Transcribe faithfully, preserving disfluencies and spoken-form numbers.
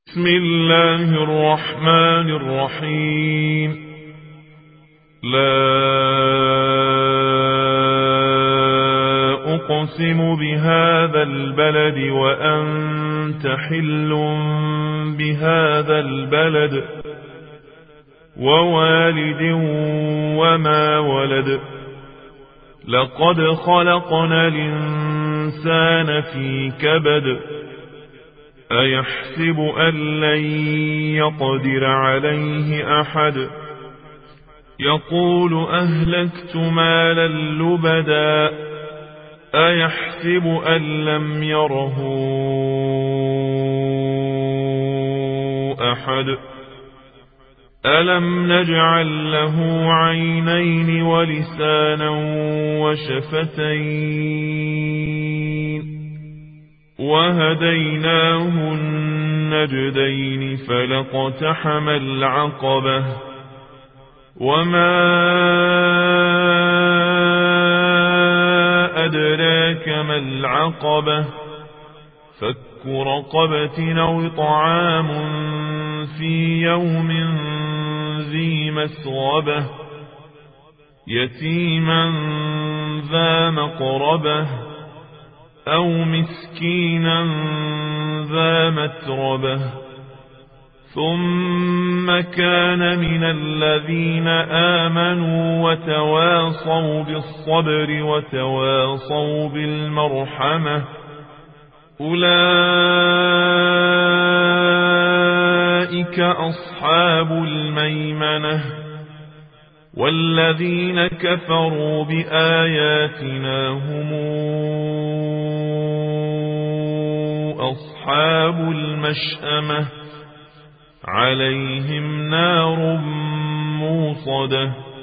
بسم الله الرحمن الرحيم. لا أقسم بهذا البلد وأنت حل بهذا البلد ووالد وما ولد. لقد خلقنا الإنسان في كبد. أيحسب أن لن يقدر عليه أحد. يقول أهلكت مالا لبدا. أيحسب أن لم يره أحد. ألم نجعل له عينين ولسانا وشفتين وهديناه النجدين فلاقتحم العقبة وما أدراك ما العقبة. فك رقبة أو طعام في يوم ذي مسغبة يتيما ذا مقربة أو مسكينا ذا متربة ثم كان من الذين آمنوا وتواصوا بالصبر وتواصوا بالمرحمة أولئك أصحاب الميمنة. والذين كفروا بآياتنا هم أصحاب المشأمة عليهم نار موصدة.